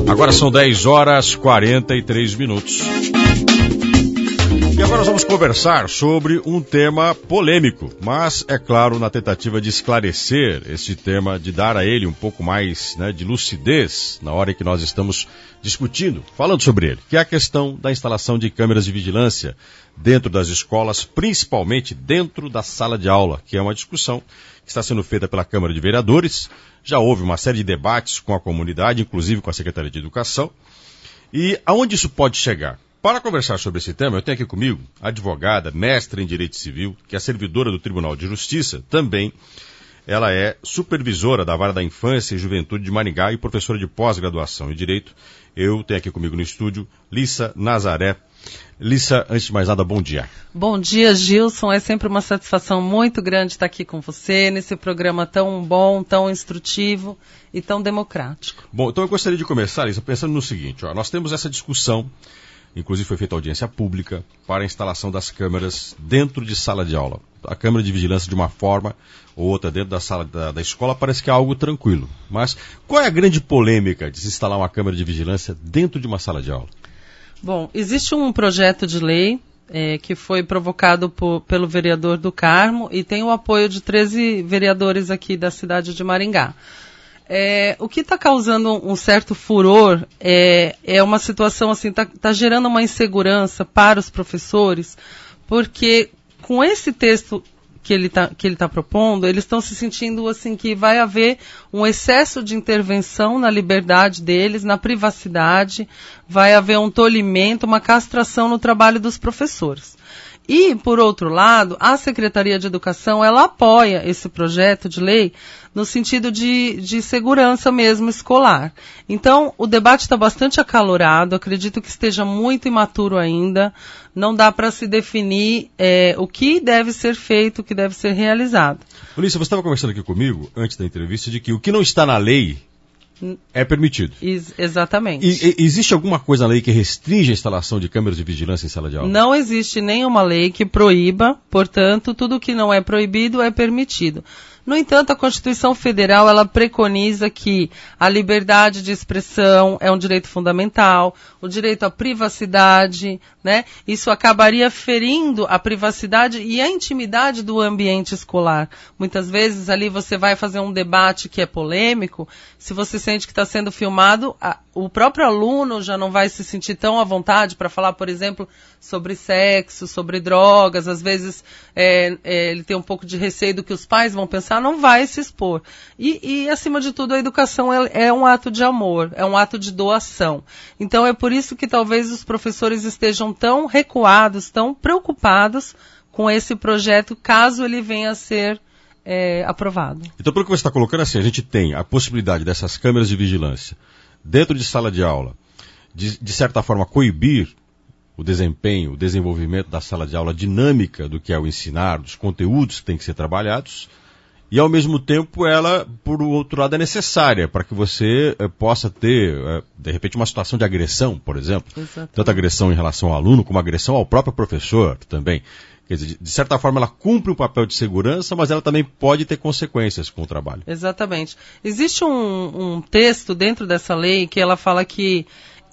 Agora são 10h43. E agora nós vamos conversar sobre um tema polêmico, mas, é claro, na tentativa de esclarecer esse tema, de dar a ele um pouco mais, de lucidez na hora em que nós estamos discutindo, falando sobre ele, que é a questão da instalação de câmeras de vigilância dentro das escolas, principalmente dentro da sala de aula, que é uma discussão que está sendo feita pela Câmara de Vereadores. Já houve uma série de debates com a comunidade, inclusive com a Secretaria de Educação. E aonde isso pode chegar? Para conversar sobre esse tema, eu tenho aqui comigo a advogada, mestre em Direito Civil, que é servidora do Tribunal de Justiça, também ela é supervisora da Vara da Infância e Juventude de Maringá e professora de pós-graduação em Direito. Eu tenho aqui comigo no estúdio Lissa Nazaré. Lissa, antes de mais nada, bom dia. Bom dia, Gilson. É sempre uma satisfação muito grande estar aqui com você, nesse programa tão bom, tão instrutivo e tão democrático. Bom, então eu gostaria de começar, Lissa, pensando no seguinte, nós temos essa discussão, inclusive foi feita audiência pública para a instalação das câmeras dentro de sala de aula. A câmera de vigilância de uma forma ou outra dentro da sala da escola parece que é algo tranquilo. Mas qual é a grande polêmica de se instalar uma câmera de vigilância dentro de uma sala de aula? Bom, existe um projeto de lei que foi provocado pelo vereador do Carmo e tem o apoio de 13 vereadores aqui da cidade de Maringá. O que está causando um certo furor é uma situação assim, está gerando uma insegurança para os professores, porque com esse texto que ele tá propondo, eles estão se sentindo assim que vai haver um excesso de intervenção na liberdade deles, na privacidade, vai haver um tolimento, uma castração no trabalho dos professores. E, por outro lado, a Secretaria de Educação, ela apoia esse projeto de lei no sentido de segurança mesmo escolar. Então, o debate está bastante acalorado, acredito que esteja muito imaturo ainda, não dá para se definir o que deve ser feito, o que deve ser realizado. Polícia, você estava conversando aqui comigo, antes da entrevista, de que o que não está na lei é permitido. Exatamente. E existe alguma coisa na lei que restringe a instalação de câmeras de vigilância em sala de aula? Não existe nenhuma lei que proíba, portanto, tudo que não é proibido é permitido. No entanto, a Constituição Federal, ela preconiza que a liberdade de expressão é um direito fundamental, o direito à privacidade, né? Isso acabaria ferindo a privacidade e a intimidade do ambiente escolar. Muitas vezes ali você vai fazer um debate que é polêmico, se você sente que está sendo filmado, o próprio aluno já não vai se sentir tão à vontade para falar, por exemplo, sobre sexo, sobre drogas, às vezes ele tem um pouco de receio do que os pais vão pensar, não vai se expor. E acima de tudo, a educação é um ato de amor, é um ato de doação. Então é por isso que talvez os professores estejam tão recuados, tão preocupados com esse projeto, caso ele venha a ser aprovado. Então, pelo que você está colocando, assim, a gente tem a possibilidade dessas câmeras de vigilância dentro de sala de aula, de certa forma, coibir o desempenho, o desenvolvimento da sala de aula, a dinâmica do que é o ensinar, dos conteúdos que têm que ser trabalhados, e ao mesmo tempo ela, por outro lado, é necessária para que você possa ter, de repente, uma situação de agressão, por exemplo. Exatamente. Tanto agressão em relação ao aluno, como agressão ao próprio professor também. Quer dizer, de certa forma ela cumpre um papel de segurança, mas ela também pode ter consequências com o trabalho. Exatamente. Existe um texto dentro dessa lei que ela fala que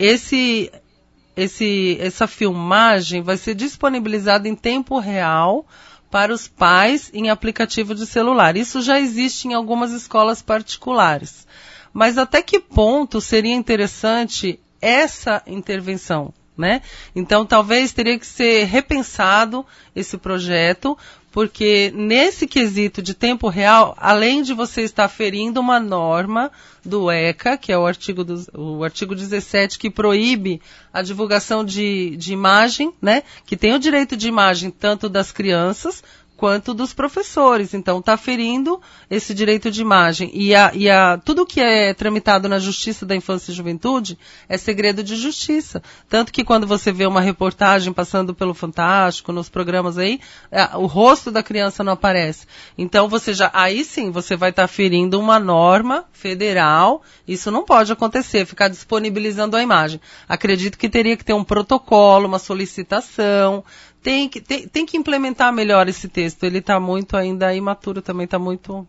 essa filmagem vai ser disponibilizada em tempo real para os pais em aplicativo de celular. Isso já existe em algumas escolas particulares. Mas até que ponto seria interessante essa intervenção, né? Então, talvez teria que ser repensado esse projeto, porque nesse quesito de tempo real, além de você estar ferindo uma norma do ECA, que é o artigo 17, que proíbe a divulgação de imagem, né? Que tem o direito de imagem tanto das crianças quanto dos professores. Então, está ferindo esse direito de imagem. E tudo que é tramitado na Justiça da Infância e Juventude é segredo de justiça. Tanto que quando você vê uma reportagem passando pelo Fantástico, nos programas aí, o rosto da criança não aparece. Então, aí sim, você vai estar ferindo uma norma federal. Isso não pode acontecer, ficar disponibilizando a imagem. Acredito que teria que ter um protocolo, uma solicitação. Tem que implementar melhor esse texto. Ele está muito ainda imaturo também, está muito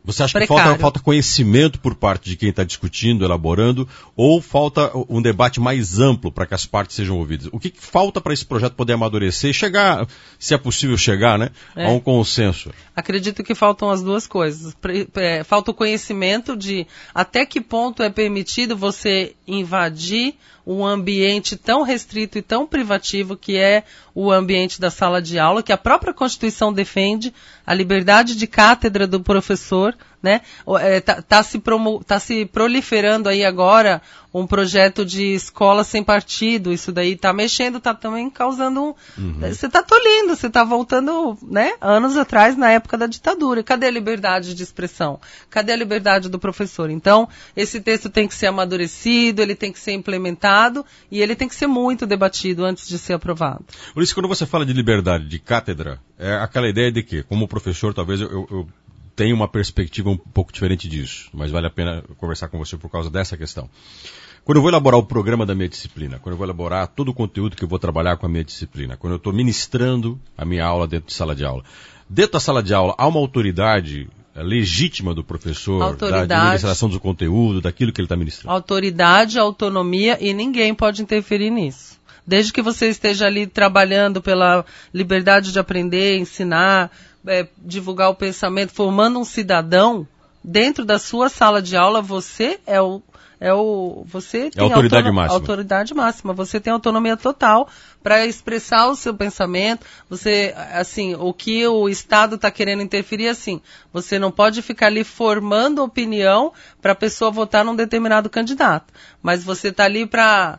Você acha precário. que falta conhecimento por parte de quem está discutindo, elaborando, ou falta um debate mais amplo para que as partes sejam ouvidas? O que falta para esse projeto poder amadurecer e chegar, se é possível chegar, né, a um consenso? Acredito que faltam as duas coisas. Falta o conhecimento de até que ponto é permitido você invadir um ambiente tão restrito e tão privativo que é o ambiente da sala de aula, que a própria Constituição defende, a liberdade de cátedra do professor, né? Tá se proliferando aí agora um projeto de escola sem partido, isso daí tá mexendo, tá também causando Você tá tolindo, você tá voltando, né, anos atrás, na época da ditadura. Cadê a liberdade de expressão? Cadê a liberdade do professor? Então, esse texto tem que ser amadurecido, ele tem que ser implementado e ele tem que ser muito debatido antes de ser aprovado. Por isso, quando você fala de liberdade de cátedra, é aquela ideia de que, como professor, talvez eu tenha uma perspectiva um pouco diferente disso, mas vale a pena conversar com você por causa dessa questão. Quando eu vou elaborar o programa da minha disciplina, quando eu vou elaborar todo o conteúdo que eu vou trabalhar com a minha disciplina, quando eu estou ministrando a minha aula dentro de sala de aula, dentro da sala de aula há uma autoridade legítima do professor, da ministração do conteúdo, daquilo que ele está ministrando? Autoridade, autonomia e ninguém pode interferir nisso. Desde que você esteja ali trabalhando pela liberdade de aprender, ensinar, divulgar o pensamento, formando um cidadão, dentro da sua sala de aula, você você tem autoridade máxima. Você tem autonomia total para expressar o seu pensamento. Você, assim, o que o Estado está querendo interferir, assim, você não pode ficar ali formando opinião para a pessoa votar num determinado candidato. Mas você está ali para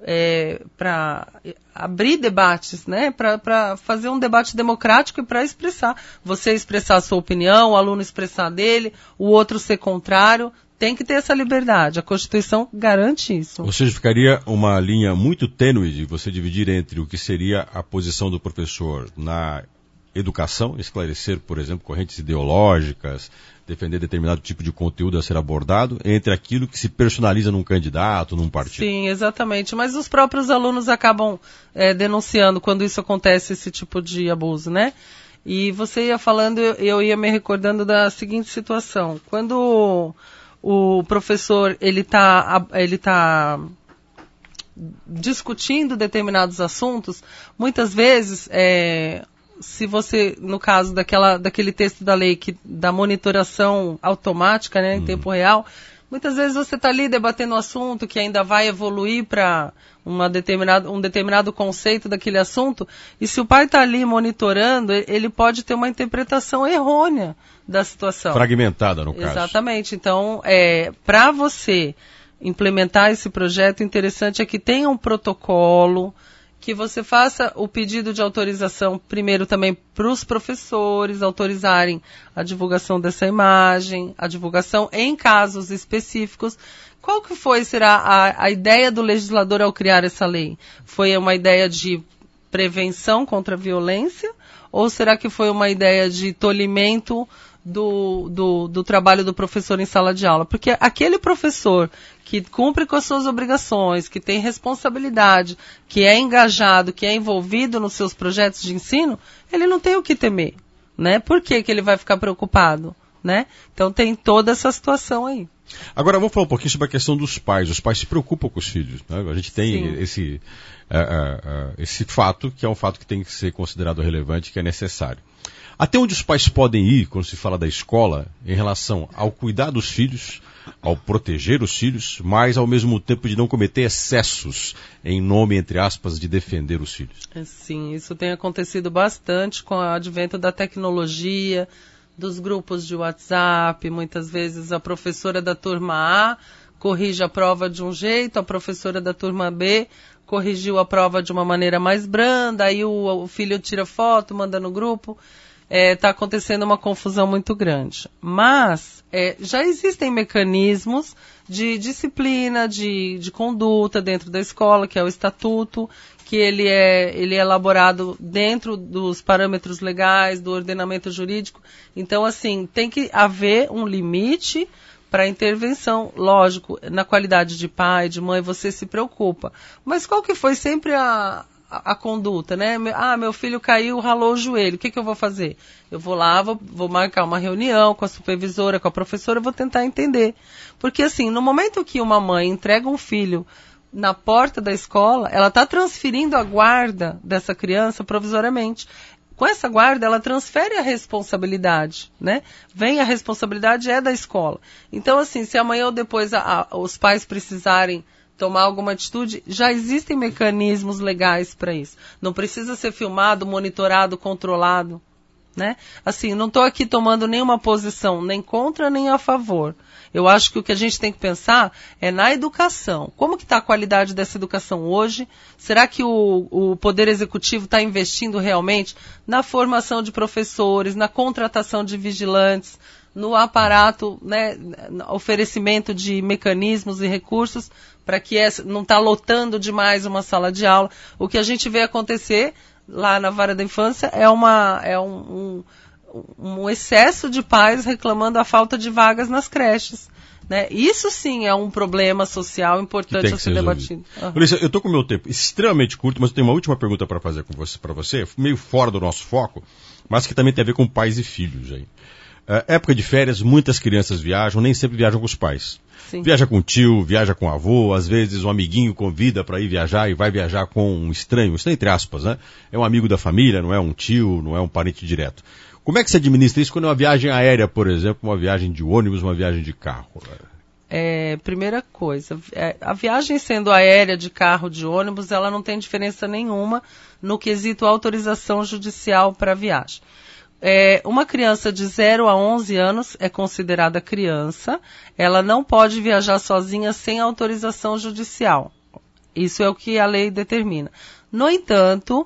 abrir debates, né? Para fazer um debate democrático e para expressar. Você expressar a sua opinião, o aluno expressar dele, o outro ser contrário. Tem que ter essa liberdade. A Constituição garante isso. Ou seja, ficaria uma linha muito tênue de você dividir entre o que seria a posição do professor na educação, esclarecer, por exemplo, correntes ideológicas, defender determinado tipo de conteúdo a ser abordado, entre aquilo que se personaliza num candidato, num partido. Sim, exatamente. Mas os próprios alunos acabam denunciando quando isso acontece, esse tipo de abuso, né? E você ia falando, eu ia me recordando da seguinte situação. Quando o professor ele tá discutindo determinados assuntos, muitas vezes, se você, no caso daquele texto da lei da monitoração automática, né, em tempo real, muitas vezes você está ali debatendo um assunto que ainda vai evoluir para um determinado conceito daquele assunto, e se o pai está ali monitorando, ele pode ter uma interpretação errônea da situação. Fragmentada, no caso. Exatamente. Então, para você implementar esse projeto, o interessante é que tenha um protocolo, que você faça o pedido de autorização primeiro também para os professores autorizarem a divulgação dessa imagem, a divulgação em casos específicos. Qual que será a ideia do legislador ao criar essa lei? Foi uma ideia de prevenção contra a violência? Ou será que foi uma ideia de tolimento do trabalho do professor em sala de aula? Porque aquele professor que cumpre com as suas obrigações, que tem responsabilidade, que é engajado, que é envolvido nos seus projetos de ensino, ele não tem o que temer, né? Por que ele vai ficar preocupado, né? Então tem toda essa situação aí. Agora, vamos falar um pouquinho sobre a questão dos pais. Os pais se preocupam com os filhos, né? A gente tem esse fato, que é um fato que tem que ser considerado relevante, que é necessário. Até onde os pais podem ir, quando se fala da escola, em relação ao cuidar dos filhos, ao proteger os filhos, mas ao mesmo tempo de não cometer excessos em nome, entre aspas, de defender os filhos? Sim, isso tem acontecido bastante com o advento da tecnologia, dos grupos de WhatsApp. Muitas vezes a professora da turma A corrige a prova de um jeito, a professora da turma B corrigiu a prova de uma maneira mais branda, aí o filho tira foto, manda no grupo. Está acontecendo uma confusão muito grande. Mas já existem mecanismos de disciplina, de conduta dentro da escola, que é o estatuto, que ele é elaborado dentro dos parâmetros legais, do ordenamento jurídico. Então, assim, tem que haver um limite para intervenção. Lógico, na qualidade de pai, de mãe, você se preocupa. Mas qual que foi sempre a a conduta, né? Meu filho caiu, ralou o joelho, o que eu vou fazer? Eu vou lá, vou marcar uma reunião com a supervisora, com a professora, vou tentar entender. Porque assim, no momento que uma mãe entrega um filho na porta da escola, ela está transferindo a guarda dessa criança provisoriamente. Com essa guarda, ela transfere a responsabilidade, né? A responsabilidade é da escola. Então, assim, se amanhã ou depois os pais precisarem tomar alguma atitude, já existem mecanismos legais para isso. Não precisa ser filmado, monitorado, controlado, né? Assim, não estou aqui tomando nenhuma posição, nem contra, nem a favor. Eu acho que o que a gente tem que pensar é na educação. Como que está a qualidade dessa educação hoje? Será que o Poder Executivo está investindo realmente na formação de professores, na contratação de vigilantes, no aparato, né, oferecimento de mecanismos e recursos para que não está lotando demais uma sala de aula? O que a gente vê acontecer lá na Vara da Infância é um excesso de pais reclamando a falta de vagas nas creches, né? Isso sim é um problema social importante a ser debatido. Ulissa, eu estou com o meu tempo extremamente curto, mas eu tenho uma última pergunta para fazer para você, meio fora do nosso foco, mas que também tem a ver com pais e filhos aí. Época de férias, muitas crianças viajam, nem sempre viajam com os pais. Sim. Viaja com o tio, viaja com o avô, às vezes um amiguinho convida para ir viajar e vai viajar com um estranho entre aspas, né? É um amigo da família, não é um tio, não é um parente direto. Como é que se administra isso quando é uma viagem aérea, por exemplo, uma viagem de ônibus, uma viagem de carro? Primeira coisa, a viagem sendo aérea, de carro, de ônibus, ela não tem diferença nenhuma no quesito autorização judicial para viagem. Uma criança de 0 a 11 anos é considerada criança, ela não pode viajar sozinha sem autorização judicial. Isso é o que a lei determina. No entanto,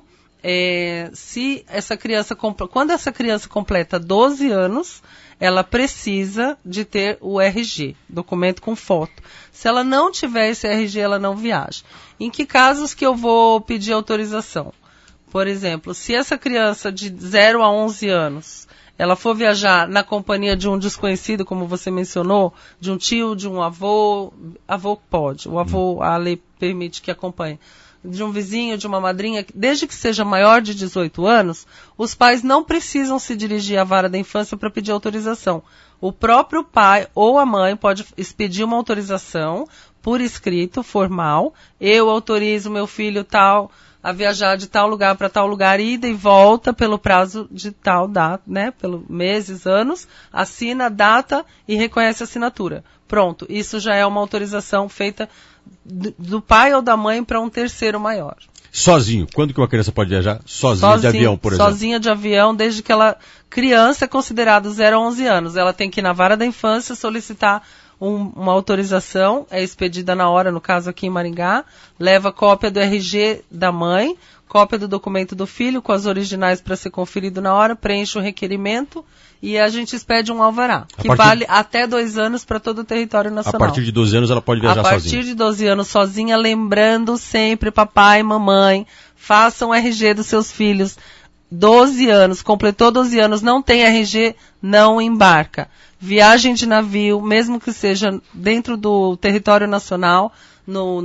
quando essa criança completa 12 anos, ela precisa de ter o RG, documento com foto. Se ela não tiver esse RG, ela não viaja. Em que casos que eu vou pedir autorização? Por exemplo, se essa criança de 0 a 11 anos, ela for viajar na companhia de um desconhecido, como você mencionou, de um tio, de um avô pode, o avô, a lei permite que acompanhe, de um vizinho, de uma madrinha, desde que seja maior de 18 anos, os pais não precisam se dirigir à Vara da Infância para pedir autorização. O próprio pai ou a mãe pode expedir uma autorização por escrito, formal. Eu autorizo meu filho tal a viajar de tal lugar para tal lugar, ida e volta pelo prazo de tal data, né, pelo meses, anos, assina a data e reconhece a assinatura. Pronto, isso já é uma autorização feita do pai ou da mãe para um terceiro maior. Sozinho. Quando que uma criança pode viajar? Sozinha de avião, por exemplo? Sozinha de avião, desde que criança é considerada 0 a 11 anos. Ela tem que ir na Vara da Infância solicitar uma autorização, é expedida na hora, no caso aqui em Maringá, leva cópia do RG da mãe, cópia do documento do filho, com as originais para ser conferido na hora, preenche o requerimento e a gente expede um alvará, que vale até 2 anos para todo o território nacional. A partir de 12 anos ela pode viajar sozinha? A partir de 12 anos sozinha, lembrando sempre, papai e mamãe, façam RG dos seus filhos. 12 anos, completou 12 anos, não tem RG, não embarca. Viagem de navio, mesmo que seja dentro do território nacional, no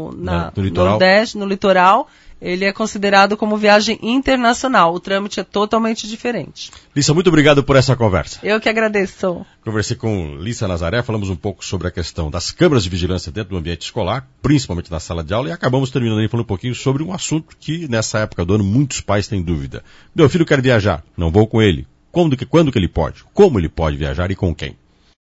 Nordeste, no litoral, ele é considerado como viagem internacional. O trâmite é totalmente diferente. Lissa, muito obrigado por essa conversa. Eu que agradeço. Conversei com Lissa Nazaré, falamos um pouco sobre a questão das câmeras de vigilância dentro do ambiente escolar, principalmente na sala de aula, e acabamos terminando aí falando um pouquinho sobre um assunto que, nessa época do ano, muitos pais têm dúvida. Meu filho quer viajar, não vou com ele. Quando que ele pode? Como ele pode viajar e com quem?